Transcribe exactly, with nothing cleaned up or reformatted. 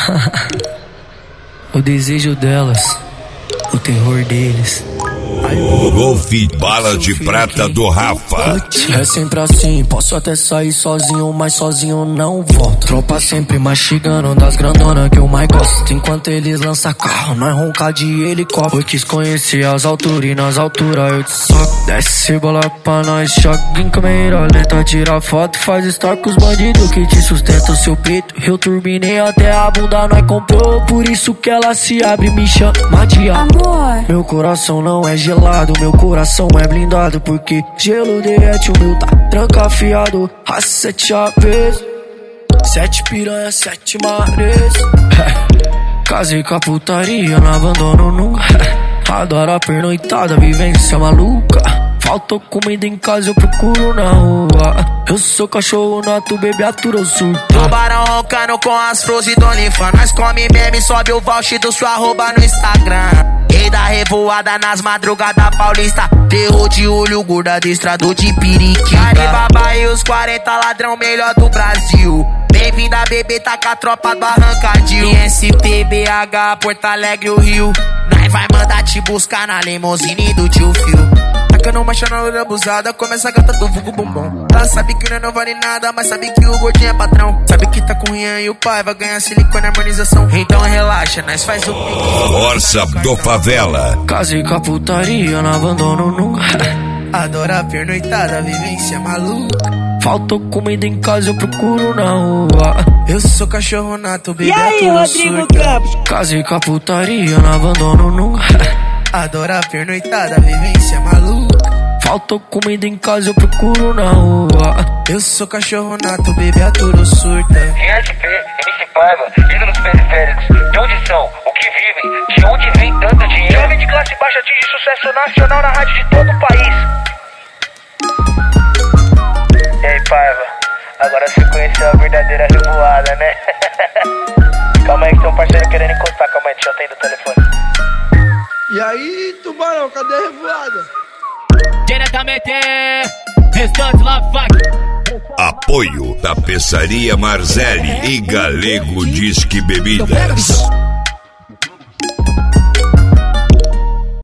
O desejo delas, o terror deles. Golf Bala de Prata do Rafa. É sempre assim, posso até sair sozinho, mas sozinho não volto. Tropa sempre mastigando das grandonas que eu mais gosto. Enquanto eles lançam carro, nós ronca de helicóptero. Eu quis conhecer as alturas e nas alturas eu te soco. Desce bola pra nós, choque em câmera lenta. Tira foto, faz story com os bandidos que te sustentam seu peito. Eu turbinei até a bunda, nós comprou. Por isso que ela se abre e me chama de amor. Meu coração não é gelado, meu coração é blindado, porque gelo derrete, o meu tá trancafiado. A sete aves, sete piranha, sete mares. Casei com a putaria, não abandono nunca. Adoro a pernoitada, vivência maluca. Faltou comida em casa, eu procuro na rua. Eu sou cachorro nato, bebê atura, eu surto. Tubarão roncando com as flores do Olifa. Nós come meme, sobe o voucher do sua arroba no Instagram. Rei da revoada nas madrugadas paulista. Terror de olho, gorda adestrador de periquita. Caribaba e os quarenta ladrão melhor do Brasil. Bem-vinda, bebê, tá com a tropa do Arrancadil. I S P, B H, Porto Alegre, o Rio. Nós vai mandar te buscar na limousine do tio Phil. Tacando marcha na loira abusada, começa a gata do vulgo bombom. Ela sabe que não, não vale nada, mas sabe que o gordinho é patrão. Sabe que tá com o Rian e o pai vai ganhar silicone e harmonização. Então relaxa, nós faz o pique. Força do Favela. Casei com a putaria, não abandono nunca. Adoro a pernoitada, vivência maluca. Faltou comida em casa, eu procuro na rua. Eu sou cachorro nato, bebê. E aí, Rodrigo Campos? Casei com a putaria, não abandono nunca. Adoro a pernoitada, vivência maluca. Faltou comida em casa, eu procuro na rua. Eu sou cachorro nato, bebê, aturo surta. R S P, M C Paiva, ídolos periféricos. De onde são? O que vivem? De onde vem tanto dinheiro? Jovem de classe baixa atinge sucesso nacional na rádio de todo o país. E aí, Paiva? Agora você conheceu a verdadeira revoada, né? Calma aí que tem um parceiro querendo encostar. Calma aí, deixa eu atender o telefone. E aí, Tubarão, cadê a revoada? Diretamente, restante lá, vai. Apoio Tapeçaria Marzelli e Galego Disque Bebidas.